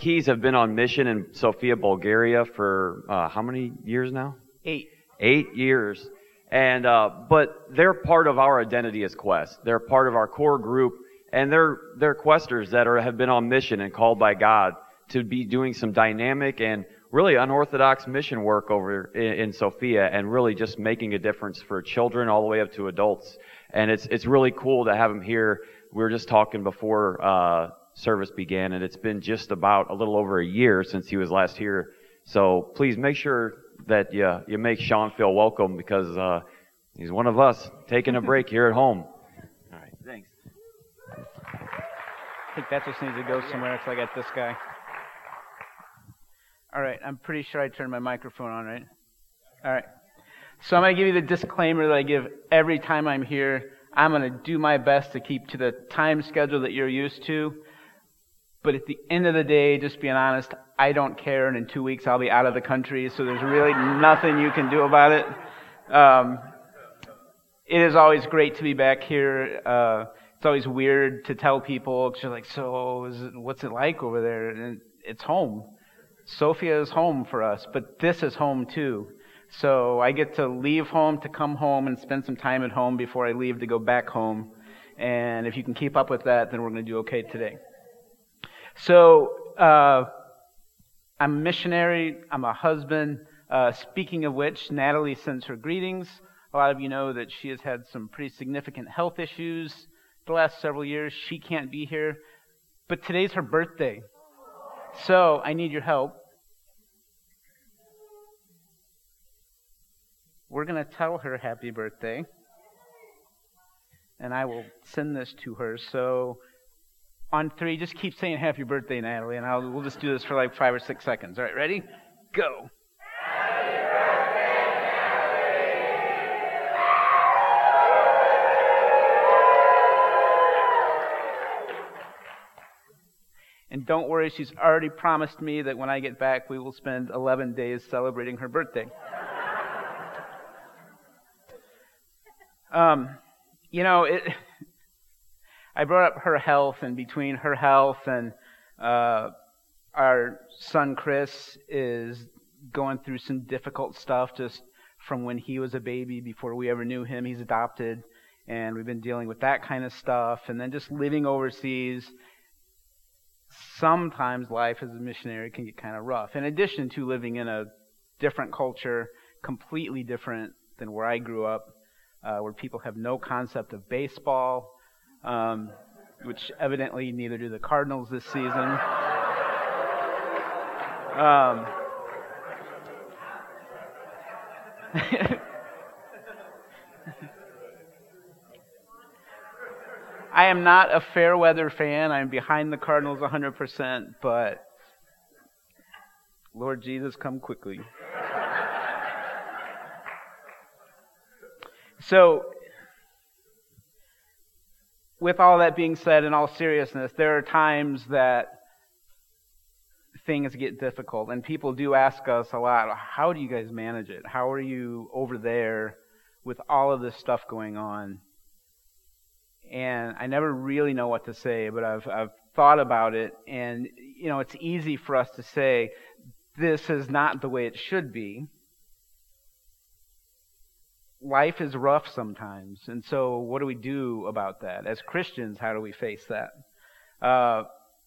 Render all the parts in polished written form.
Keys have been on mission in Sofia, Bulgaria for how many years now? 8. 8 years. And but they're part of our identity as Quest. They're part of our core group, and they're Questers that have been on mission and called by God to be doing some dynamic and really unorthodox mission work over in Sofia, and really just making a difference for children all the way up to adults. And it's really cool to have them here. We were just talking before service began, and it's been just about a little over a year since he was last here. So please make sure that you make Sean feel welcome, because he's one of us taking a break here at home. All right, thanks. I think that just needs to go somewhere, so I got this guy. All right, I'm pretty sure I turned my microphone on, right? All right. So I'm going to give you the disclaimer that I give every time I'm here. I'm going to do my best to keep to the time schedule that you're used to. But at the end of the day, just being honest, I don't care, and in 2 weeks I'll be out of the country, so there's really nothing you can do about it. It is always great to be back here. It's always weird to tell people, because you're like, so what's it like over there? And it's home. Sofia is home for us, but this is home too. So I get to leave home to come home and spend some time at home before I leave to go back home. And if you can keep up with that, then we're going to do okay today. So I'm a missionary. I'm a husband. Speaking of which, Natalie sends her greetings. A lot of you know that she has had some pretty significant health issues the last several years. She can't be here. But today's her birthday. So I need your help. We're going to tell her happy birthday. And I will send this to her. So on 3, just keep saying happy birthday, Natalie, and we'll just do this for like 5 or 6 seconds. All right, ready? Go. Happy birthday, Natalie. And don't worry, she's already promised me that when I get back, we will spend 11 days celebrating her birthday. I brought up her health, and between her health and our son Chris is going through some difficult stuff just from when he was a baby before we ever knew him. He's adopted, and we've been dealing with that kind of stuff. And then just living overseas, sometimes life as a missionary can get kind of rough. In addition to living in a different culture, completely different than where I grew up, where people have no concept of baseball, which evidently neither do the Cardinals this season. I am not a fair weather fan. I'm behind the Cardinals 100%, but Lord Jesus, come quickly. So, with all that being said, in all seriousness, there are times that things get difficult, and people do ask us a lot, how do you guys manage it? How are you over there with all of this stuff going on? And I never really know what to say, but I've thought about it, and it's easy for us to say, this is not the way it should be. Life is rough sometimes, and so what do we do about that? As Christians, how do we face that?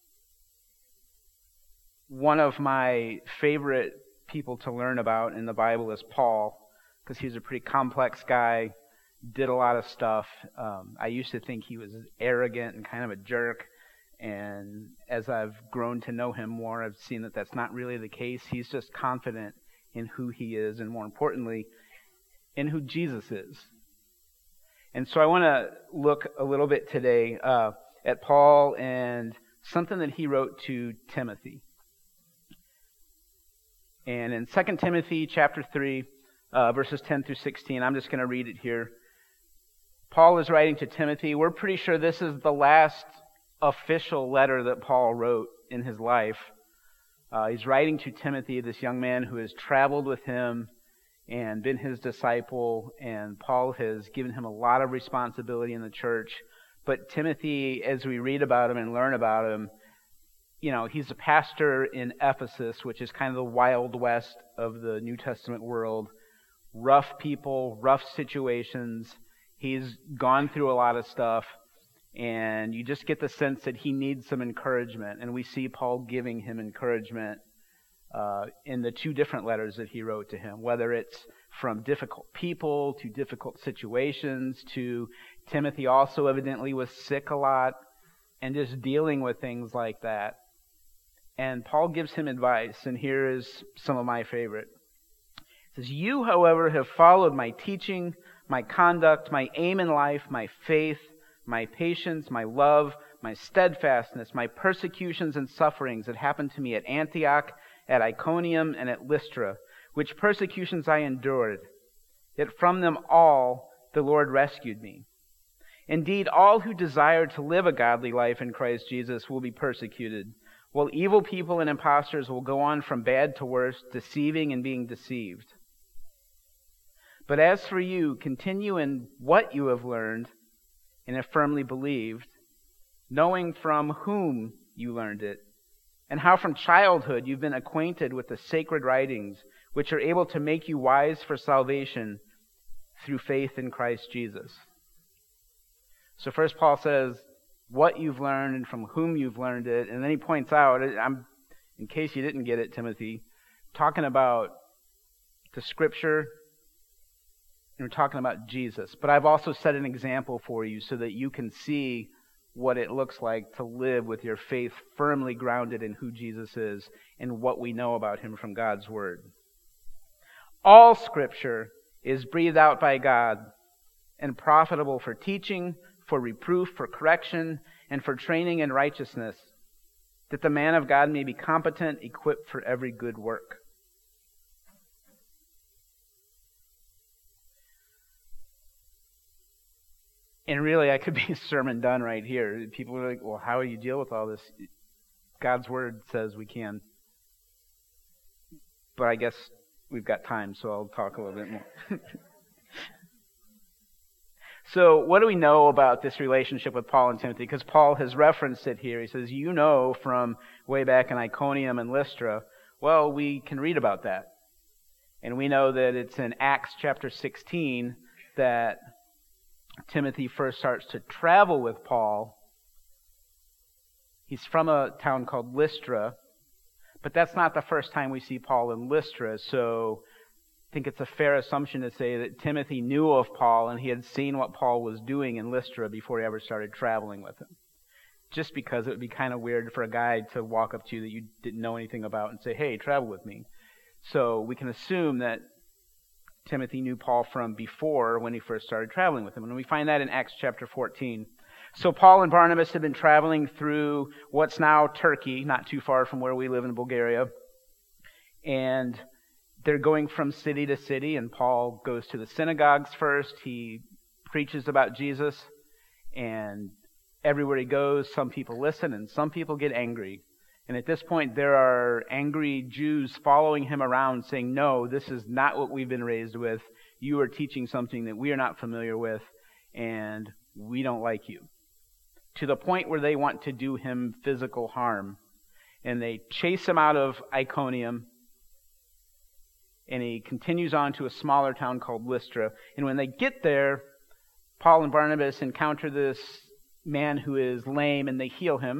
One of my favorite people to learn about in the Bible is Paul, because he's a pretty complex guy, did a lot of stuff. I used to think he was arrogant and kind of a jerk, and as I've grown to know him more, I've seen that that's not really the case. He's just confident in who he is, and more importantly, in who Jesus is. And so I want to look a little bit today at Paul and something that he wrote to Timothy. And in 2 Timothy chapter 3, verses 10 through 16, I'm just going to read it here. Paul is writing to Timothy. We're pretty sure this is the last official letter that Paul wrote in his life. He's writing to Timothy, this young man who has traveled with him and been his disciple, and Paul has given him a lot of responsibility in the church. But Timothy, as we read about him and learn about him, he's a pastor in Ephesus, which is kind of the Wild West of the New Testament world. Rough people, rough situations. He's gone through a lot of stuff, and you just get the sense that he needs some encouragement. And we see Paul giving him encouragement in the 2 different letters that he wrote to him, whether it's from difficult people to difficult situations to Timothy also evidently was sick a lot and just dealing with things like that. And Paul gives him advice, and here is some of my favorite. He says, "You, however, have followed my teaching, my conduct, my aim in life, my faith, my patience, my love, my steadfastness, my persecutions and sufferings that happened to me at Antioch, at Iconium, and at Lystra, which persecutions I endured. Yet from them all the Lord rescued me. Indeed, all who desire to live a godly life in Christ Jesus will be persecuted, while evil people and impostors will go on from bad to worse, deceiving and being deceived. But as for you, continue in what you have learned and have firmly believed, knowing from whom you learned it, and how from childhood you've been acquainted with the sacred writings, which are able to make you wise for salvation through faith in Christ Jesus." So first Paul says what you've learned and from whom you've learned it, and then he points out, in case you didn't get it, Timothy, talking about the Scripture, and we're talking about Jesus. But I've also set an example for you so that you can see what it looks like to live with your faith firmly grounded in who Jesus is and what we know about him from God's Word. All Scripture is breathed out by God and profitable for teaching, for reproof, for correction, and for training in righteousness, that the man of God may be competent, equipped for every good work. And really, I could be a sermon done right here. People are like, well, how do you deal with all this? God's Word says we can. But I guess we've got time, so I'll talk a little bit more. So what do we know about this relationship with Paul and Timothy? Because Paul has referenced it here. He says, you know from way back in Iconium and Lystra. Well, we can read about that. And we know that it's in Acts chapter 16 that Timothy first starts to travel with Paul. He's from a town called Lystra, but that's not the first time we see Paul in Lystra, so I think it's a fair assumption to say that Timothy knew of Paul and he had seen what Paul was doing in Lystra before he ever started traveling with him. Just because it would be kind of weird for a guy to walk up to you that you didn't know anything about and say, hey, travel with me. So we can assume that Timothy knew Paul from before when he first started traveling with him. And we find that in Acts chapter 14. So Paul and Barnabas have been traveling through what's now Turkey, not too far from where we live in Bulgaria. And they're going from city to city, and Paul goes to the synagogues first. He preaches about Jesus, and everywhere he goes, some people listen and some people get angry. And at this point, there are angry Jews following him around saying, no, this is not what we've been raised with. You are teaching something that we are not familiar with, and we don't like you. To the point where they want to do him physical harm. And they chase him out of Iconium, and he continues on to a smaller town called Lystra. And when they get there, Paul and Barnabas encounter this man who is lame, and they heal him.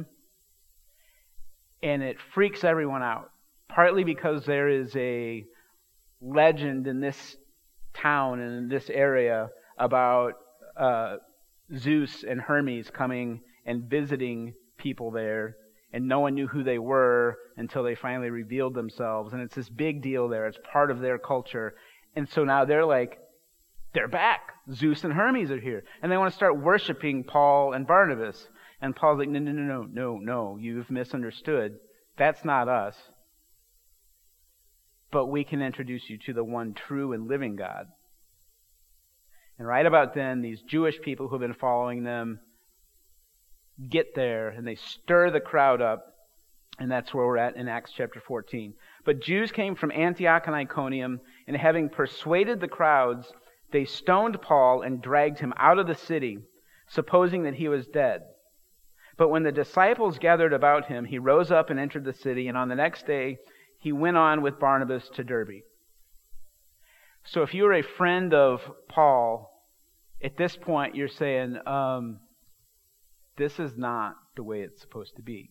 And it freaks everyone out, partly because there is a legend in this town and in this area about Zeus and Hermes coming and visiting people there, and no one knew who they were until they finally revealed themselves. And it's this big deal there. It's part of their culture. And so now they're like, they're back. Zeus and Hermes are here. And they want to start worshiping Paul and Barnabas. And Paul's like, no, you've misunderstood. That's not us. But we can introduce you to the one true and living God. And right about then, these Jewish people who have been following them get there, and they stir the crowd up. And that's where we're at in Acts chapter 14. But Jews came from Antioch and Iconium, and having persuaded the crowds, they stoned Paul and dragged him out of the city, supposing that he was dead. But when the disciples gathered about him, he rose up and entered the city, and on the next day he went on with Barnabas to Derbe. So if you were a friend of Paul, at this point you're saying, this is not the way it's supposed to be.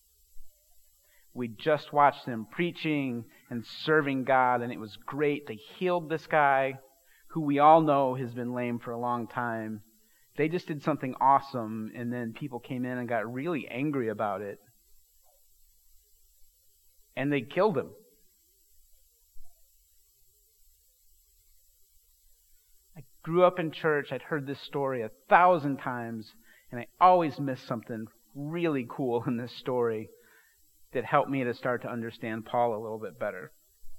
We just watched them preaching and serving God, and it was great. They healed this guy, who we all know has been lame for a long time. They just did something awesome, and then people came in and got really angry about it. And they killed him. I grew up in church. I'd heard this story 1,000 times, and I always missed something really cool in this story that helped me to start to understand Paul a little bit better.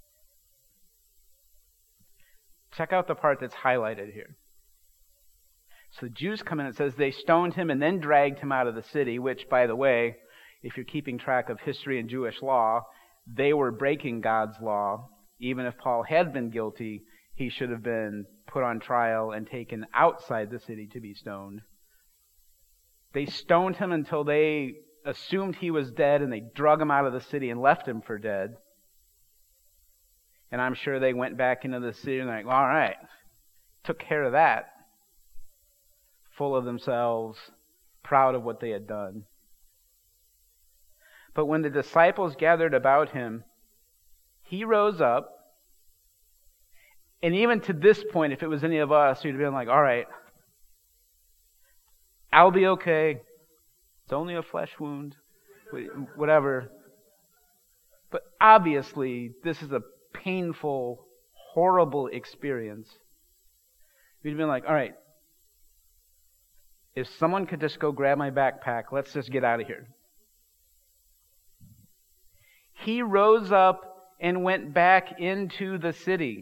Check out the part that's highlighted here. So the Jews come in, it says they stoned him and then dragged him out of the city, which, by the way, if you're keeping track of history and Jewish law, they were breaking God's law. Even if Paul had been guilty, he should have been put on trial and taken outside the city to be stoned. They stoned him until they assumed he was dead, and they drug him out of the city and left him for dead. And I'm sure they went back into the city and they're like, all right, took care of that. Full of themselves, proud of what they had done. But when the disciples gathered about him, he rose up. And even to this point, if it was any of us, we'd have been like, all right, I'll be okay. It's only a flesh wound, whatever. But obviously, this is a painful, horrible experience. We'd have been like, all right, if someone could just go grab my backpack, let's just get out of here. He rose up and went back into the city,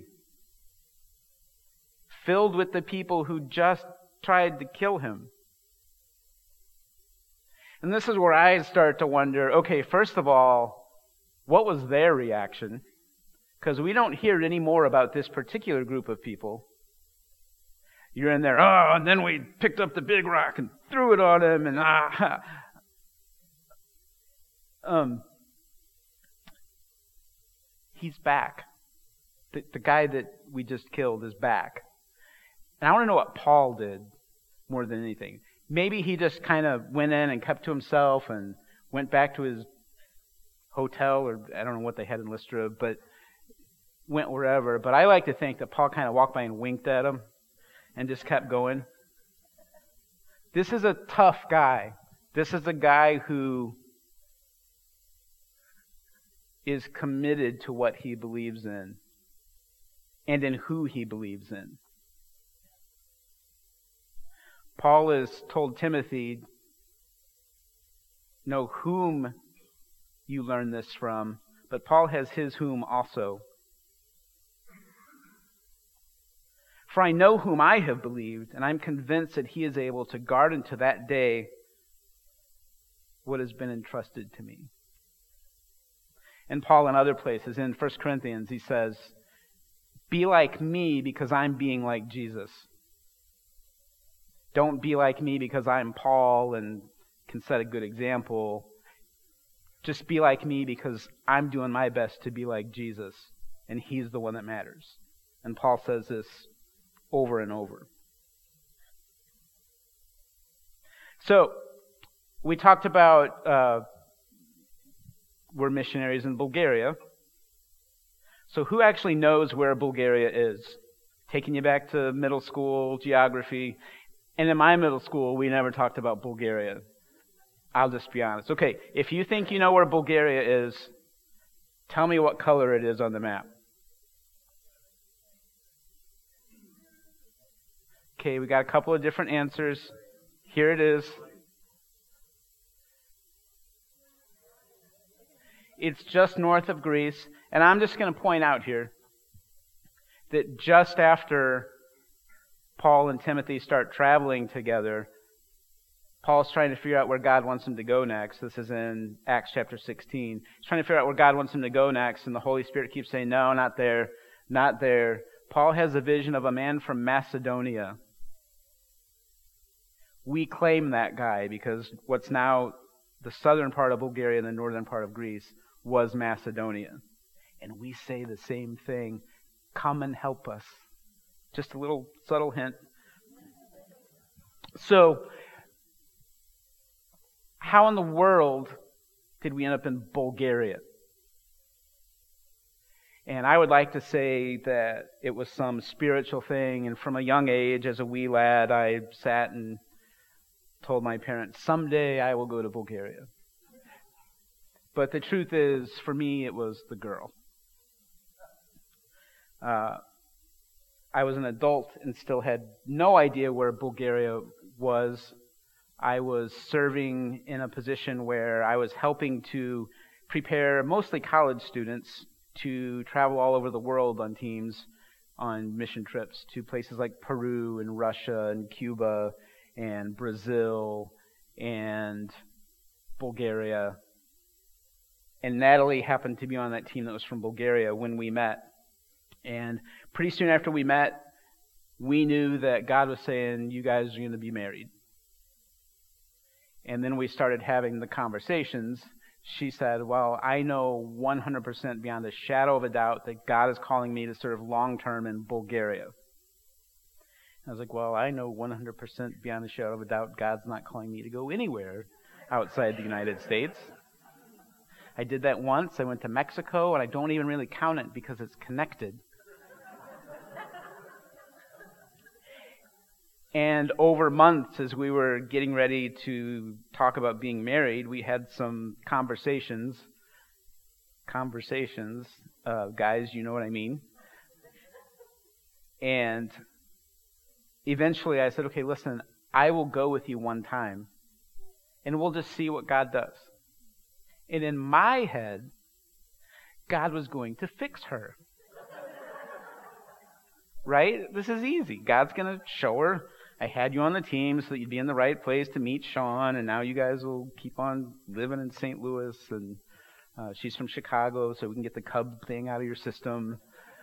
filled with the people who just tried to kill him. And this is where I start to wonder, okay, first of all, what was their reaction? Because we don't hear any more about this particular group of people. You're in there, and then we picked up the big rock and threw it on him, and he's back. The guy that we just killed is back. And I want to know what Paul did more than anything. Maybe he just kind of went in and kept to himself and went back to his hotel, or I don't know what they had in Lystra, but went wherever. But I like to think that Paul kind of walked by and winked at him and just kept going. This is a tough guy. This is a guy who is committed to what he believes in and in who he believes in. Paul has told Timothy, know whom you learn this from, but Paul has his whom also. For I know whom I have believed, and I'm convinced that he is able to guard unto that day what has been entrusted to me. And Paul in other places, in 1 Corinthians, he says, be like me because I'm being like Jesus. Don't be like me because I'm Paul and can set a good example. Just be like me because I'm doing my best to be like Jesus, and he's the one that matters. And Paul says this over and over. So, we talked about we're missionaries in Bulgaria. So who actually knows where Bulgaria is? Taking you back to middle school, geography. And in my middle school, we never talked about Bulgaria. I'll just be honest. Okay, if you think you know where Bulgaria is, tell me what color it is on the map. Okay, we got a couple of different answers. Here it is. It's just north of Greece. And I'm just going to point out here that just after Paul and Timothy start traveling together, Paul's trying to figure out where God wants him to go next. This is in Acts chapter 16. He's trying to figure out where God wants him to go next, and the Holy Spirit keeps saying, no, not there, not there. Paul has a vision of a man from Macedonia we claim that guy because what's now the southern part of Bulgaria and the northern part of Greece was Macedonia. And we say the same thing. Come and help us. Just a little subtle hint. So, how in the world did we end up in Bulgaria? And I would like to say that it was some spiritual thing, and from a young age, as a wee lad, I sat and told my parents, someday I will go to Bulgaria. But the truth is, for me, it was the girl. I was an adult and still had no idea where Bulgaria was. I was serving in a position where I was helping to prepare mostly college students to travel all over the world on teams, on mission trips to places like Peru and Russia and Cuba and Brazil and Bulgaria. And Natalie happened to be on that team that was from Bulgaria when we met. And pretty soon after we met, we knew that God was saying, you guys are going to be married. And then we started having the conversations. She said, well, I know 100% beyond a shadow of a doubt that God is calling me to serve long-term in Bulgaria. I was like, well, I know 100% beyond a shadow of a doubt God's not calling me to go anywhere outside the United States. I did that once. I went to Mexico, and I don't even really count it because it's connected. And over months, as we were getting ready to talk about being married, we had some conversations. Guys, you know what I mean. And eventually I said, okay, listen, I will go with you one time, and we'll just see what God does. And in my head, God was going to fix her. Right? This is easy. God's going to show her, I had you on the team so that you'd be in the right place to meet Sean, and now you guys will keep on living in St. Louis, and she's from Chicago, so we can get the Cub thing out of your system.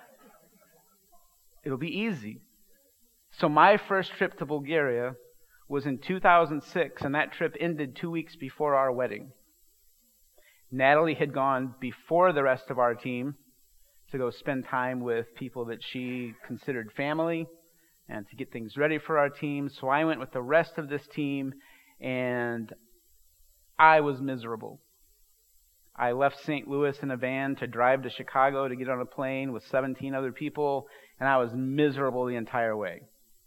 It'll be easy. So my first trip to Bulgaria was in 2006, and that trip ended 2 weeks before our wedding. Natalie had gone before the rest of our team to go spend time with people that she considered family and to get things ready for our team. So I went with the rest of this team, and I was miserable. I left St. Louis in a van to drive to Chicago to get on a plane with 17 other people, and I was miserable the entire way.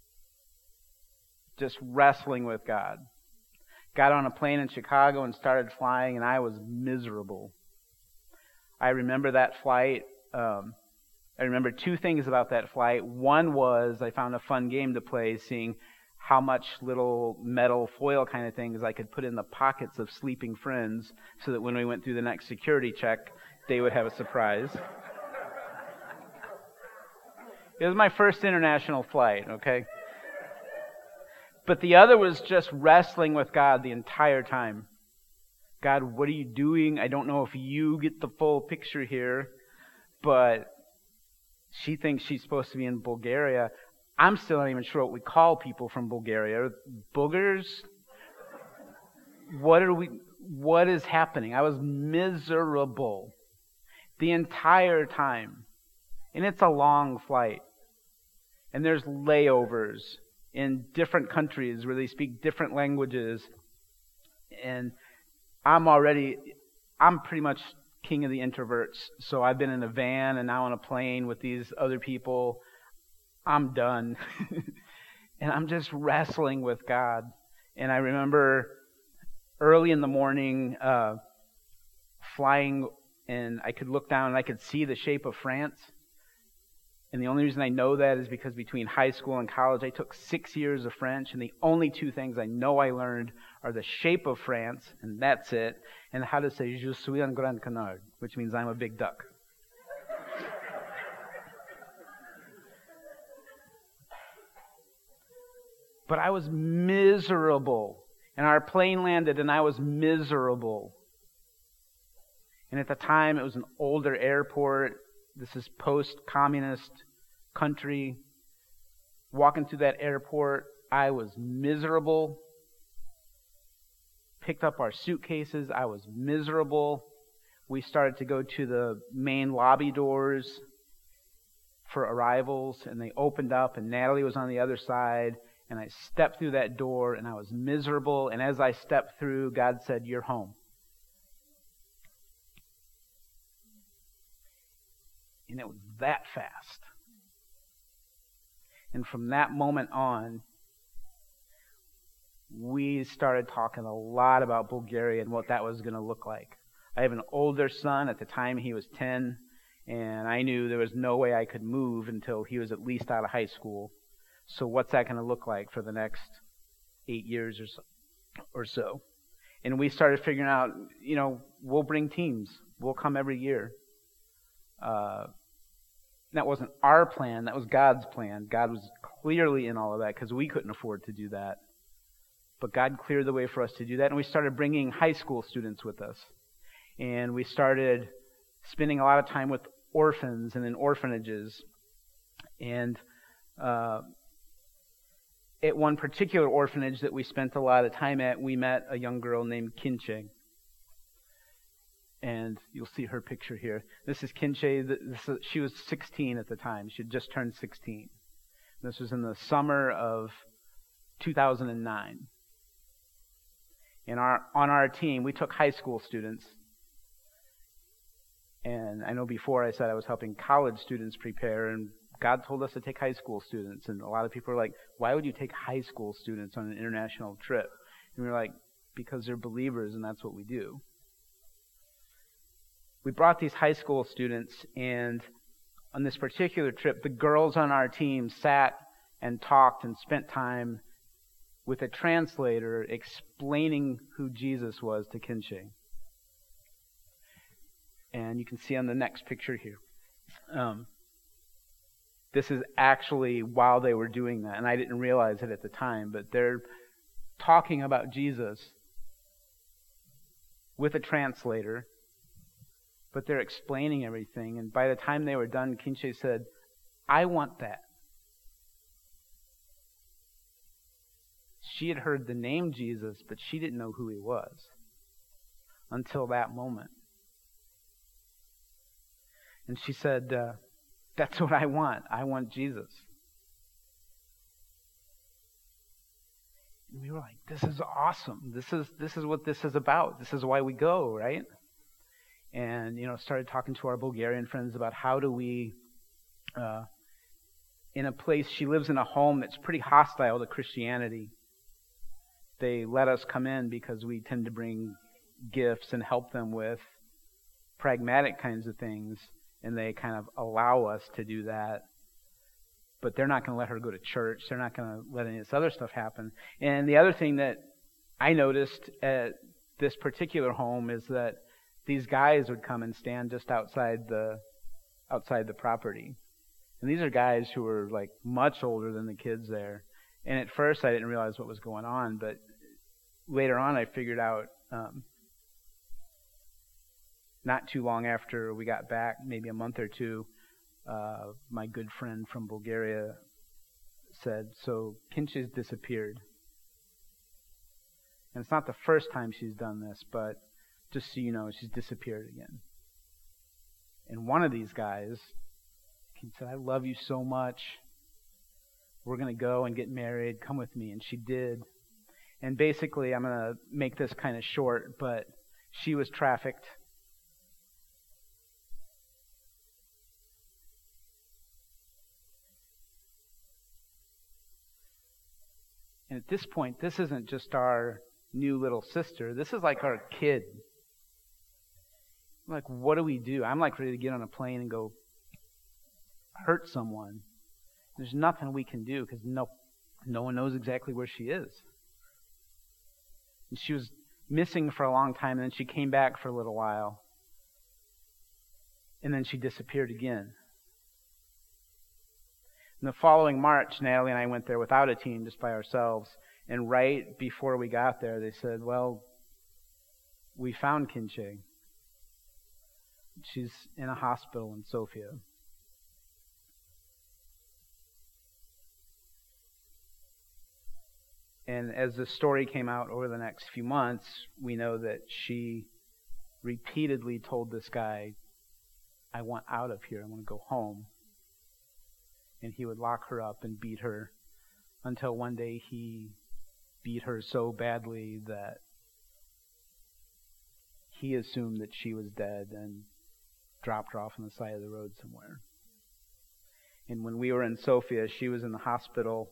Just wrestling with God. Got on a plane in Chicago and started flying, and I was miserable. I remember that flight. I remember two things about that flight. One was I found a fun game to play, seeing how much little metal foil kind of things I could put in the pockets of sleeping friends so that when we went through the next security check, they would have a surprise. It was my first international flight, okay? But the other was just wrestling with God the entire time. God, what are you doing? I don't know if you get the full picture here, but she thinks she's supposed to be in Bulgaria. I'm still not even sure what we call people from Bulgaria. Boogers? What is happening? I was miserable the entire time. And it's a long flight. And there's layovers in different countries where they speak different languages. And I'm pretty much king of the introverts. So I've been in a van and now on a plane with these other people. I'm done. And I'm just wrestling with God. And I remember early in the morning flying, and I could look down and I could see the shape of France. And the only reason I know that is because between high school and college, I took 6 years of French, and the only two things I know I learned are the shape of France, and that's it, and how to say, je suis un grand canard, which means I'm a big duck. But I was miserable. And our plane landed, and I was miserable. And at the time, it was an older airport. This is post-communist country. Walking through that airport, I was miserable. picked up our suitcases. I was miserable. We started to go to the main lobby doors for arrivals, and they opened up, and Natalie was on the other side, and I stepped through that door, and I was miserable, and as I stepped through, God said, "You're home." And it was that fast. And from that moment on, we started talking a lot about Bulgaria and what that was going to look like. I have an older son. At the time, he was 10, and I knew there was no way I could move until he was at least out of high school. So what's that going to look like for the next 8 years or so? And we started figuring out, we'll bring teams. We'll come every year. That wasn't our plan. That was God's plan. God was clearly in all of that because we couldn't afford to do that. But God cleared the way for us to do that, and we started bringing high school students with us. And we started spending a lot of time with orphans and in orphanages. And at one particular orphanage that we spent a lot of time at, we met a young girl named Kinche. And you'll see her picture here. This is Kinche. She was 16 at the time. She had just turned 16. This was in the summer of 2009. And on our team, we took high school students. And I know before I said I was helping college students prepare, and God told us to take high school students. And a lot of people are like, why would you take high school students on an international trip? And we were like, because they're believers and that's what we do. We brought these high school students, and on this particular trip, the girls on our team sat and talked and spent time with a translator explaining who Jesus was to Kinche. And you can see on the next picture here. This is actually while they were doing that, and I didn't realize it at the time, but they're talking about Jesus with a translator, but they're explaining everything. And by the time they were done, Kinche said, "I want that." She had heard the name Jesus, but she didn't know who he was until that moment. And she said, that's what I want. I want Jesus. And we were like, this is awesome. This is what this is about. This is why we go, right? And, started talking to our Bulgarian friends about how do we, in a place, she lives in a home that's pretty hostile to Christianity. They let us come in because we tend to bring gifts and help them with pragmatic kinds of things, and they kind of allow us to do that. But they're not going to let her go to church. They're not going to let any of this other stuff happen. And the other thing that I noticed at this particular home is that these guys would come and stand just outside the property. And these are guys who were like much older than the kids there. And at first I didn't realize what was going on, but later on I figured out, not too long after we got back, maybe a month or two, my good friend from Bulgaria said, so Kinche's disappeared. And it's not the first time she's done this, but just so you know, she's disappeared again. And one of these guys, he said, I love you so much. We're going to go and get married. Come with me. And she did. And basically, I'm going to make this kind of short, but she was trafficked. And at this point, this isn't just our new little sister. This is like our kid. Like, what do we do? I'm like ready to get on a plane and go hurt someone. There's nothing we can do because no one knows exactly where she is. And she was missing for a long time, and then she came back for a little while. And then she disappeared again. In the following March, Natalie and I went there without a team, just by ourselves. And right before we got there, they said, well, we found Kinche. She's in a hospital in Sofia. And as the story came out over the next few months, we know that she repeatedly told this guy, I want out of here. I want to go home. And he would lock her up and beat her until one day he beat her so badly that he assumed that she was dead and dropped her off on the side of the road somewhere. And when we were in Sofia, she was in the hospital.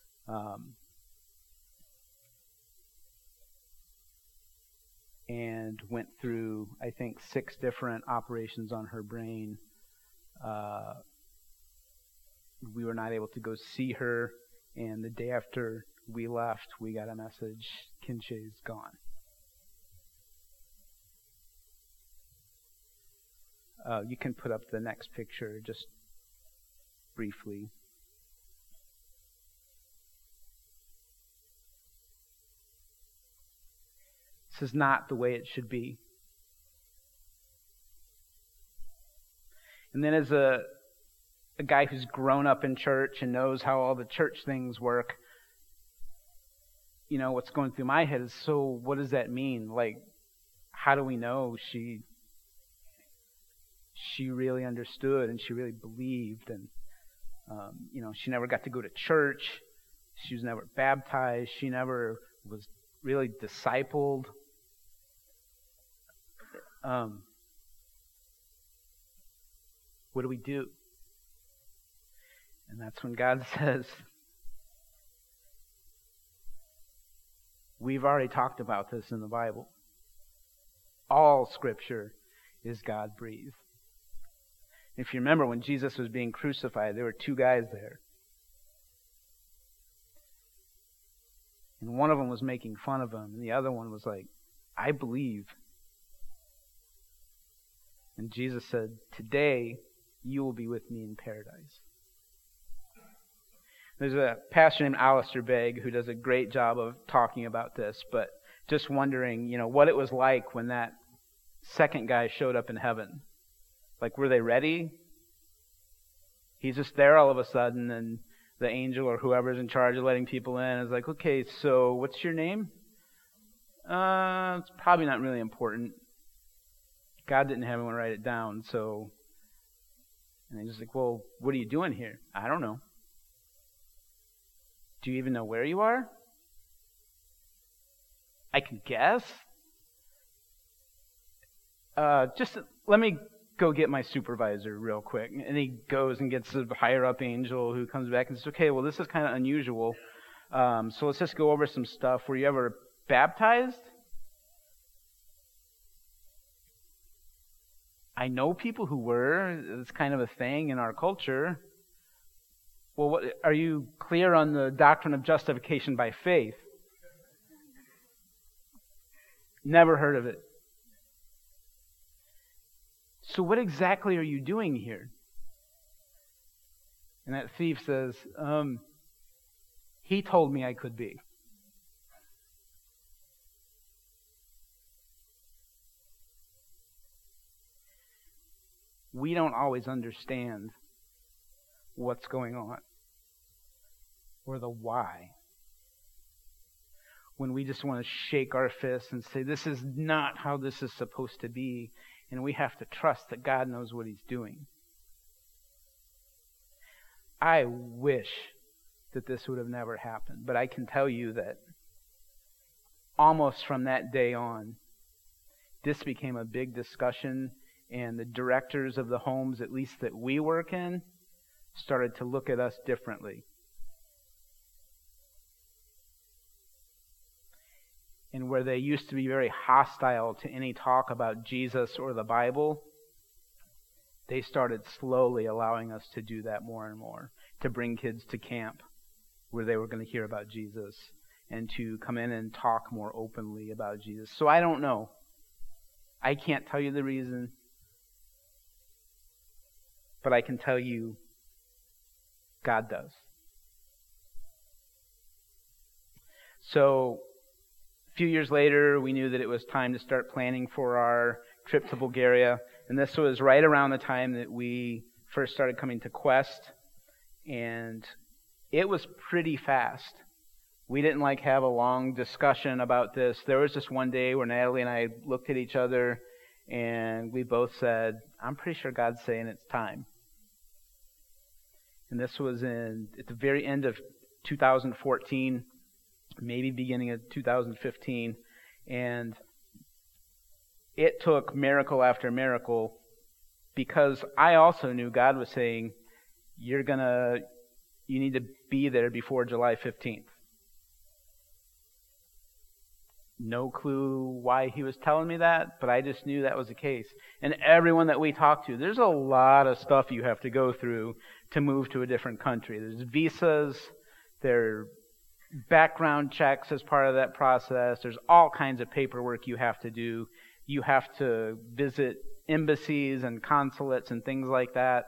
And went through, I think, 6 different operations on her brain. We were not able to go see her, and the day after we left, we got a message, Kinche's gone. You can put up the next picture just briefly. This is not the way it should be. And then as a guy who's grown up in church and knows how all the church things work, what's going through my head is, so what does that mean? Like, how do we know she really understood and she really believed? And, she never got to go to church. She was never baptized. She never was really discipled. What do we do? And that's when God says, we've already talked about this in the Bible. All Scripture is God-breathed. If you remember, when Jesus was being crucified, there were 2 guys there. And one of them was making fun of him, and the other one was like, I believe. And Jesus said, today you will be with me in paradise. There's a pastor named Alistair Begg who does a great job of talking about this, but just wondering, what it was like when that second guy showed up in heaven. Like, were they ready? He's just there all of a sudden, and the angel or whoever's in charge of letting people in is like, okay, so what's your name? It's probably not really important. God didn't have anyone write it down, so... And he's just like, well, what are you doing here? I don't know. Do you even know where you are? I can guess. Just let me go get my supervisor real quick. And he goes and gets the higher up angel who comes back and says, okay, well, this is kind of unusual. So let's just go over some stuff. Were you ever baptized? I know people who were. It's kind of a thing in our culture. Well, are you clear on the doctrine of justification by faith? Never heard of it. So what exactly are you doing here? And that thief says, he told me I could be. We don't always understand what's going on or the why. When we just want to shake our fists and say, this is not how this is supposed to be, and we have to trust that God knows what He's doing. I wish that this would have never happened, but I can tell you that almost from that day on, this became a big discussion, and the directors of the homes, at least that we work in, started to look at us differently. And where they used to be very hostile to any talk about Jesus or the Bible, they started slowly allowing us to do that more and more, to bring kids to camp where they were going to hear about Jesus and to come in and talk more openly about Jesus. So I don't know. I can't tell you the reason, but I can tell you God does. So a few years later, we knew that it was time to start planning for our trip to Bulgaria. And this was right around the time that we first started coming to Quest. And it was pretty fast We didn't have a long discussion about this. There was just one day where Natalie and I looked at each other and we both said, I'm pretty sure God's saying it's time. And this was at the very end of 2014, maybe beginning of 2015. And it took miracle after miracle because I also knew God was saying, you need to be there before July 15th. No clue why he was telling me that, but I just knew that was the case. And everyone that we talked to, there's a lot of stuff you have to go through to move to a different country. There's visas, there are background checks as part of that process. There's all kinds of paperwork you have to do. You have to visit embassies and consulates and things like that.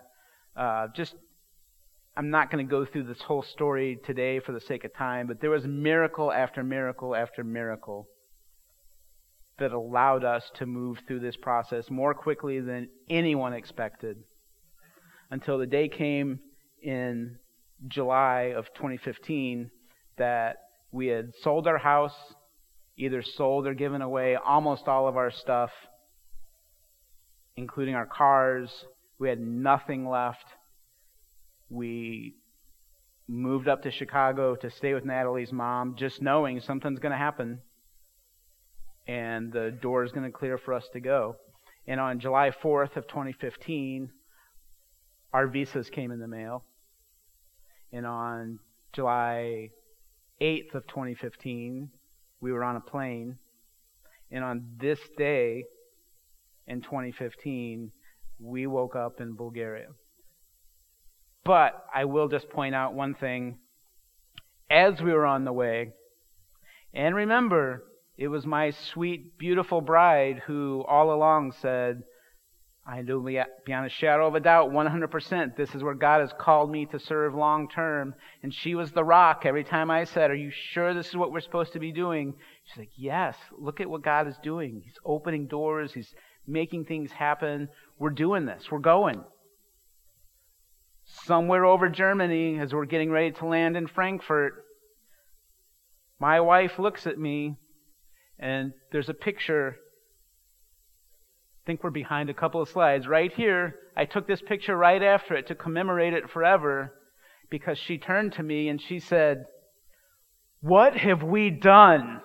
I'm not going to go through this whole story today for the sake of time, but there was miracle after miracle after miracle that allowed us to move through this process more quickly than anyone expected, until the day came in July of 2015 that we had sold our house, either sold or given away almost all of our stuff, including our cars. We had nothing left. We moved up to Chicago to stay with Natalie's mom, just knowing something's going to happen and the door is going to clear for us to go. And on July 4th of 2015, our visas came in the mail. And on July 8th of 2015, we were on a plane. And on this day in 2015, we woke up in Bulgaria. But I will just point out one thing. As we were on the way, and remember, it was my sweet, beautiful bride who all along said, I know beyond a shadow of a doubt, 100%, this is where God has called me to serve long term. And she was the rock. Every time I said, are you sure this is what we're supposed to be doing? She's like, yes, look at what God is doing. He's opening doors. He's making things happen. We're doing this. We're going. Somewhere over Germany, as we're getting ready to land in Frankfurt, my wife looks at me, and there's a picture. I think we're behind a couple of slides. Right here, I took this picture right after it to commemorate it forever, because she turned to me and she said, what have we done?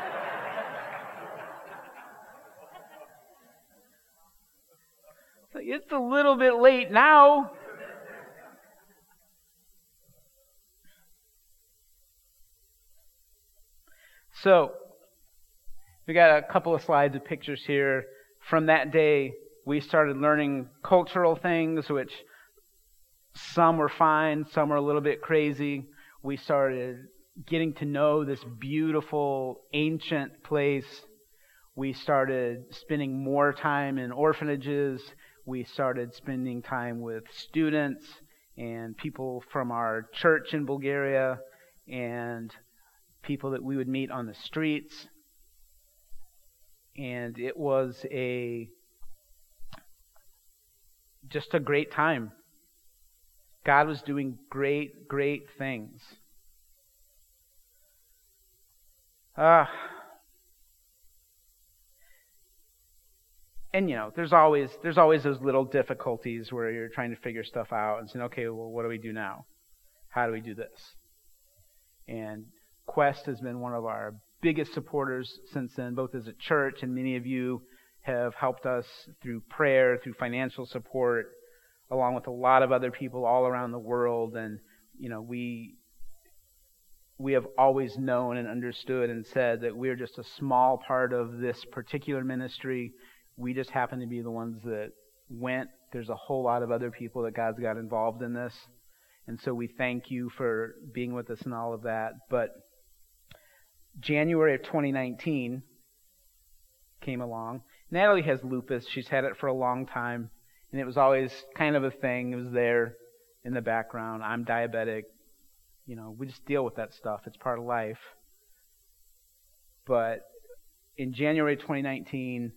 It's a little bit late now. So, we got a couple of slides of pictures here. From that day, we started learning cultural things, which some were fine, some were a little bit crazy. We started getting to know this beautiful, ancient place. We started spending more time in orphanages. We started spending time with students and people from our church in Bulgaria and people that we would meet on the streets. And it was just a great time. God was doing great, great things. And there's always those little difficulties where you're trying to figure stuff out and saying, okay, well, what do we do now? How do we do this? And Quest has been one of our biggest supporters since then, both as a church, and many of you have helped us through prayer, through financial support, along with a lot of other people all around the world. And we have always known and understood and said that we're just a small part of this particular ministry. We just happen to be the ones that went. There's a whole lot of other people that God's got involved in this. And so we thank you for being with us and all of that. But January of 2019 came along. Natalie has lupus. She's had it for a long time. And it was always kind of a thing. It was there in the background. I'm diabetic. We just deal with that stuff. It's part of life. But in January 2019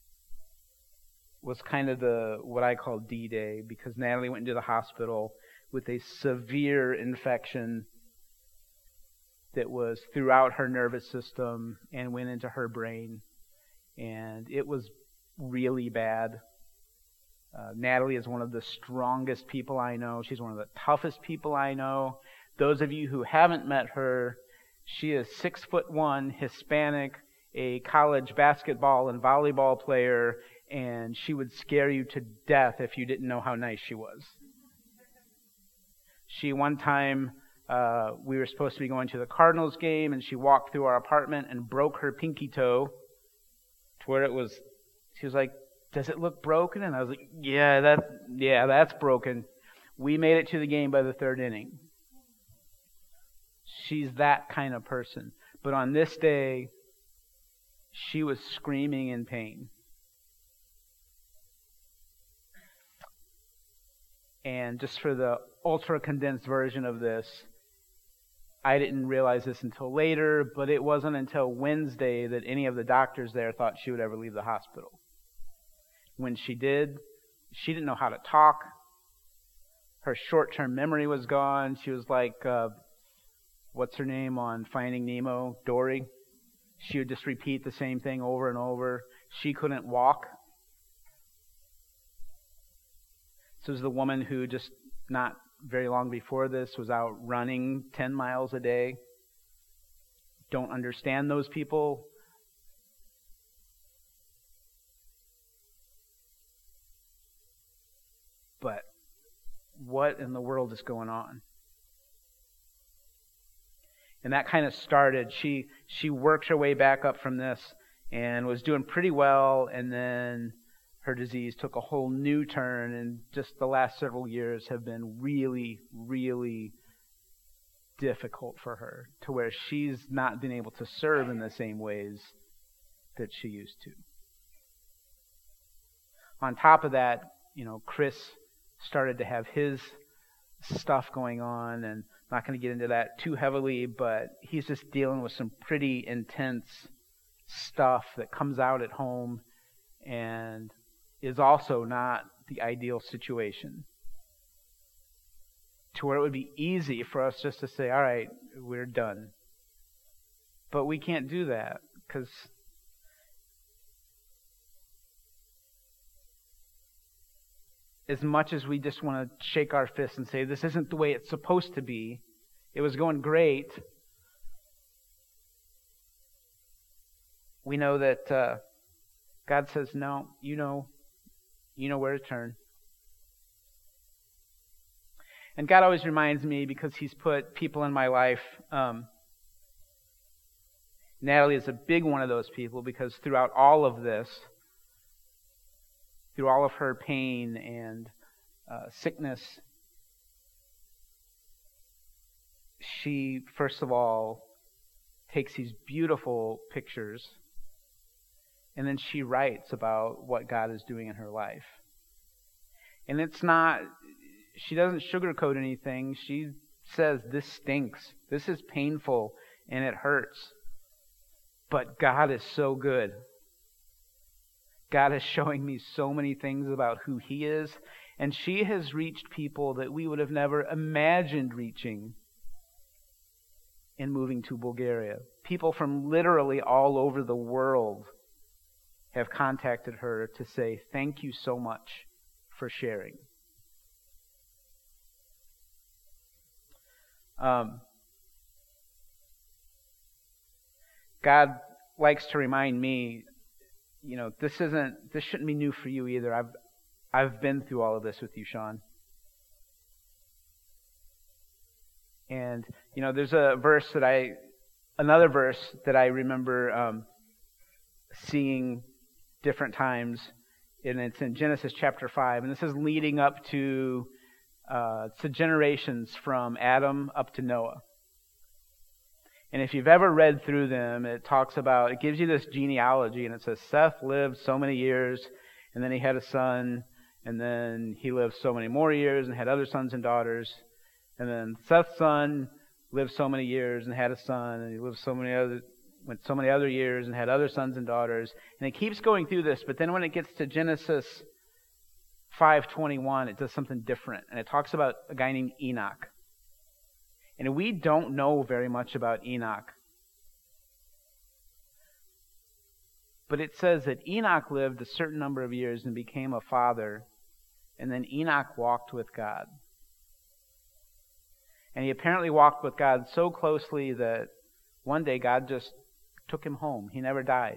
was kind of what I call D-Day, because Natalie went into the hospital. with a severe infection that was throughout her nervous system and went into her brain. And it was really bad. Natalie is one of the strongest people I know. She's one of the toughest people I know. Those of you who haven't met her, she is 6'1", Hispanic, a college basketball and volleyball player, and she would scare you to death if you didn't know how nice she was. One time, we were supposed to be going to the Cardinals game, and she walked through our apartment and broke her pinky toe to where it was, she was like, "Does it look broken?" And I was like, yeah, that's broken. We made it to the game by the third inning. She's that kind of person. But on this day, she was screaming in pain. And just for the ultra-condensed version of this, I didn't realize this until later, but it wasn't until Wednesday that any of the doctors there thought she would ever leave the hospital. When she did, she didn't know how to talk. Her short-term memory was gone. She was like, what's her name on Finding Nemo? Dory. She would just repeat the same thing over and over. She couldn't walk. This was the woman who just not very long before this was out running 10 miles a day. Don't understand those people. But what in the world is going on? And that kind of started. She worked her way back up from this and was doing pretty well, and then her disease took a whole new turn, and just the last several years have been really, really difficult for her, to where she's not been able to serve in the same ways that she used to. On top of that, Chris started to have his stuff going on, and I'm not going to get into that too heavily, but he's just dealing with some pretty intense stuff that comes out at home and is also not the ideal situation. To where it would be easy for us just to say, all right, we're done. But we can't do that, because as much as we just want to shake our fists and say, this isn't the way it's supposed to be, it was going great, we know that God says, no, you know where to turn. And God always reminds me, because He's put people in my life. Natalie is a big one of those people, because throughout all of this, through all of her pain and sickness, she, first of all, takes these beautiful pictures, and then she writes about what God is doing in her life. And it's not, she doesn't sugarcoat anything. She says, this stinks, this is painful, and it hurts. But God is so good. God is showing me so many things about who He is, and she has reached people that we would have never imagined reaching in moving to Bulgaria. People from literally all over the world have contacted her to say, thank you so much for sharing. God likes to remind me, this shouldn't be new for you either. I've been through all of this with you, Sean. And there's another verse that I remember seeing different times, and it's in Genesis chapter 5, and this is leading up to the generations from Adam up to Noah. And if you've ever read through them, it gives you this genealogy, and it says Seth lived so many years, and then he had a son, and then he lived so many more years and had other sons and daughters, and then Seth's son lived so many years and had a son, and he lived so many other years and had other sons and daughters. And it keeps going through this, but then when it gets to Genesis 5:21, it does something different, and it talks about a guy named Enoch. And we don't know very much about Enoch. But it says that Enoch lived a certain number of years and became a father, and then Enoch walked with God. And he apparently walked with God so closely that one day God just took him home. He never died.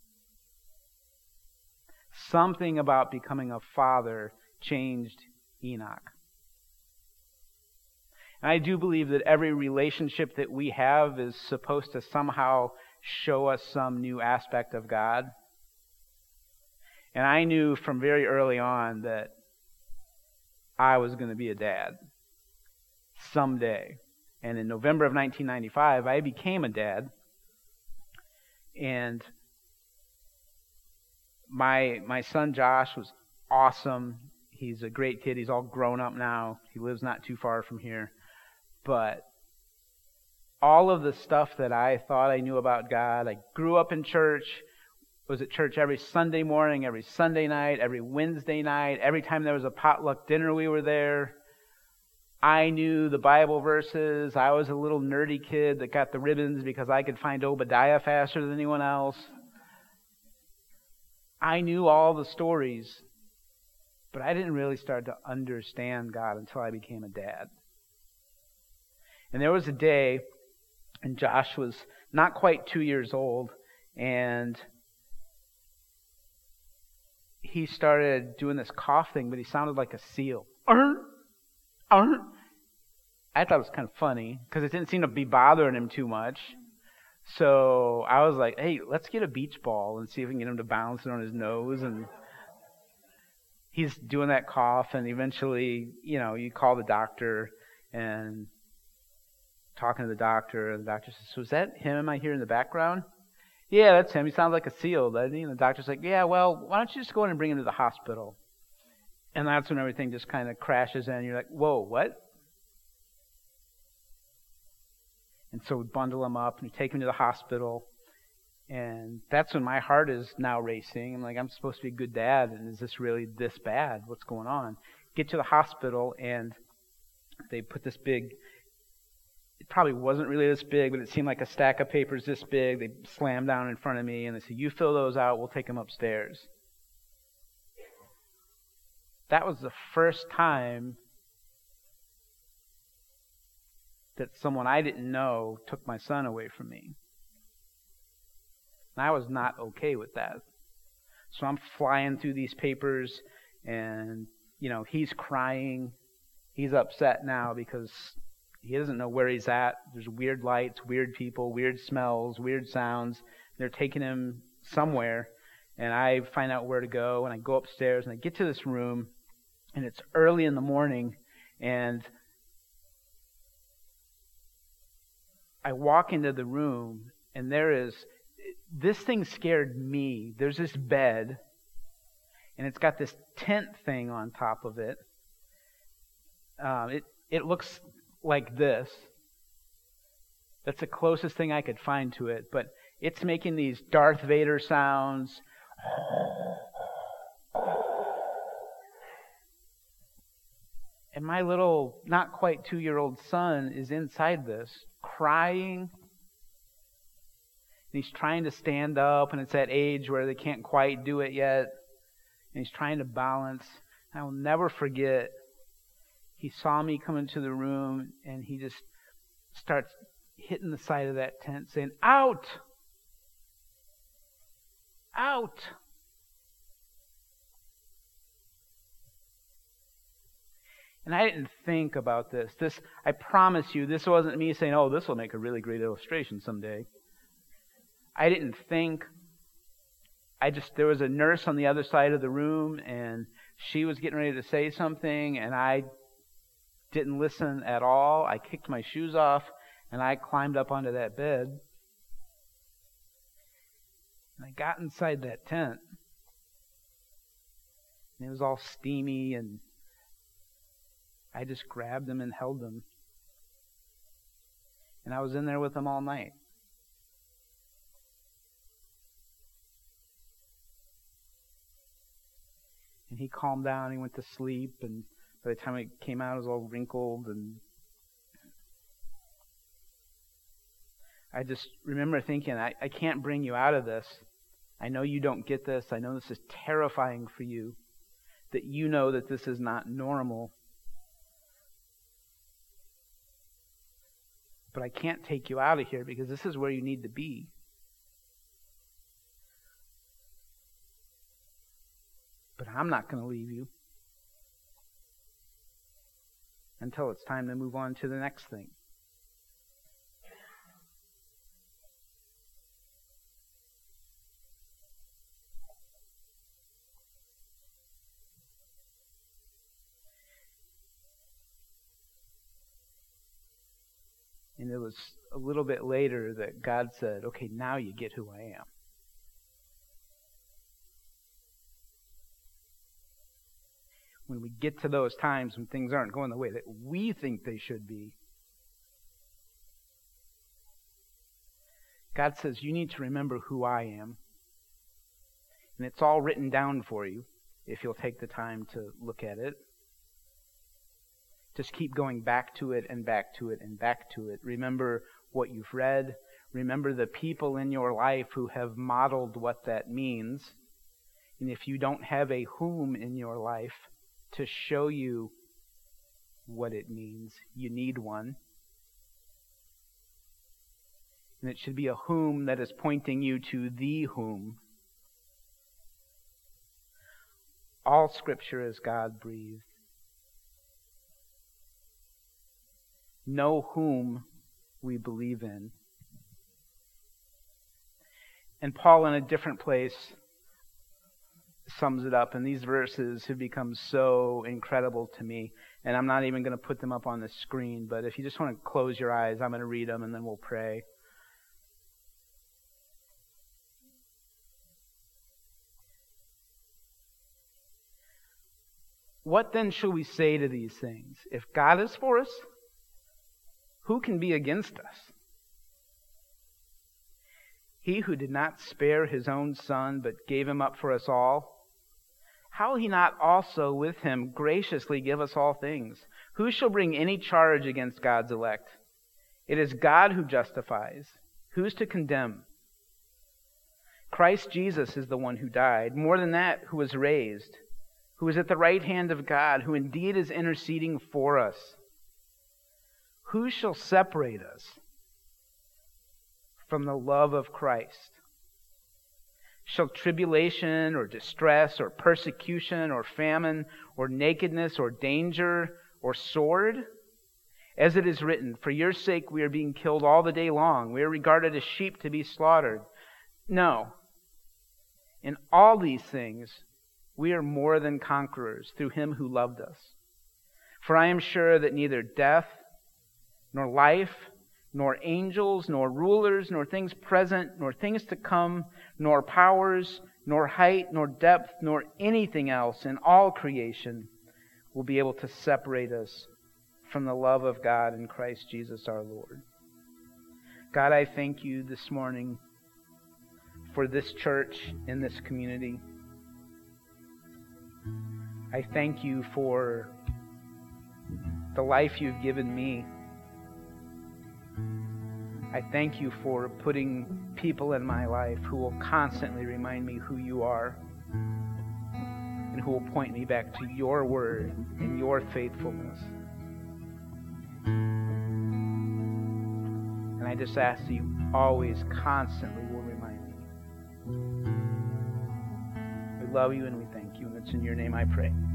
Something about becoming a father changed Enoch. And I do believe that every relationship that we have is supposed to somehow show us some new aspect of God. And I knew from very early on that I was going to be a dad someday. And in November of 1995, I became a dad. And my son Josh was awesome. He's a great kid. He's all grown up now. He lives not too far from here. But all of the stuff that I thought I knew about God, I grew up in church, was at church every Sunday morning, every Sunday night, every Wednesday night. Every time there was a potluck dinner, we were there. I knew the Bible verses. I was a little nerdy kid that got the ribbons because I could find Obadiah faster than anyone else. I knew all the stories, but I didn't really start to understand God until I became a dad. And there was a day, and Josh was not quite 2 years old, and he started doing this cough thing, but he sounded like a seal. I thought it was kind of funny, because it didn't seem to be bothering him too much. So I was like, hey, let's get a beach ball and see if we can get him to bounce it on his nose. And he's doing that cough, and eventually, you call the doctor and talking to the doctor, and the doctor says, so is that him? Am I here in the background? Yeah, that's him. He sounds like a seal, doesn't he? And the doctor's like, yeah, well, why don't you just go in and bring him to the hospital? And that's when everything just kind of crashes in. You're like, whoa, what? And so we bundle him up and we take him to the hospital. And that's when my heart is now racing. I'm like, I'm supposed to be a good dad, and is this really this bad? What's going on? Get to the hospital, and they put this big, it probably wasn't really this big, but it seemed like a stack of papers this big. They slammed down in front of me, and they said, you fill those out, we'll take them upstairs. That was the first time that someone I didn't know took my son away from me. And I was not okay with that. So I'm flying through these papers, and, he's crying. He's upset now because he doesn't know where he's at. There's weird lights, weird people, weird smells, weird sounds. They're taking him somewhere, and I find out where to go, and I go upstairs, and I get to this room, and it's early in the morning, and I walk into the room, and this thing scared me. There's this bed, and it's got this tent thing on top of it. It looks like this. That's the closest thing I could find to it, but it's making these Darth Vader sounds. And my little, not quite 2-year-old son is inside this, crying. And he's trying to stand up, and it's that age where they can't quite do it yet. And he's trying to balance. And I will never forget, he saw me come into the room, and he just starts hitting the side of that tent saying, out! Out! And I didn't think about this. I promise you, this wasn't me saying, oh, this will make a really great illustration someday. I didn't think. There was a nurse on the other side of the room, and she was getting ready to say something, and I didn't listen at all. I kicked my shoes off, and I climbed up onto that bed. And I got inside that tent. And it was all steamy, and I just grabbed them and held them. And I was in there with them all night. And he calmed down, he went to sleep, and by the time he came out, it was all wrinkled. And I just remember thinking, I can't bring you out of this. I know you don't get this. I know this is terrifying for you, that you know that this is not normal. But I can't take you out of here because this is where you need to be. But I'm not going to leave you until it's time to move on to the next thing. And it was a little bit later that God said, okay, now you get who I am. When we get to those times when things aren't going the way that we think they should be, God says, you need to remember who I am. And it's all written down for you if you'll take the time to look at it. Just keep going back to it and back to it and back to it. Remember what you've read. Remember the people in your life who have modeled what that means. And if you don't have a whom in your life to show you what it means, you need one. And it should be a whom that is pointing you to the whom. All Scripture is God-breathed. Know whom we believe in. And Paul, in a different place, sums it up. And these verses have become so incredible to me. And I'm not even going to put them up on the screen. But if you just want to close your eyes, I'm going to read them and then we'll pray. What then shall we say to these things? If God is for us, who can be against us? He who did not spare his own Son, but gave him up for us all, how will he not also with him graciously give us all things? Who shall bring any charge against God's elect? It is God who justifies. Who is to condemn? Christ Jesus is the one who died. More than that, who was raised, who is at the right hand of God, who indeed is interceding for us. Who shall separate us from the love of Christ? Shall tribulation or distress or persecution or famine or nakedness or danger or sword? As it is written, for your sake we are being killed all the day long. We are regarded as sheep to be slaughtered. No. In all these things we are more than conquerors through him who loved us. For I am sure that neither death, nor life, nor angels, nor rulers, nor things present, nor things to come, nor powers, nor height, nor depth, nor anything else in all creation will be able to separate us from the love of God in Christ Jesus our Lord. God, I thank you this morning for this church and this community. I thank you for the life you've given me. I thank you for putting people in my life who will constantly remind me who you are and who will point me back to your word and your faithfulness. And I just ask that you always, constantly will remind me. We love you and we thank you, and it's in your name I pray.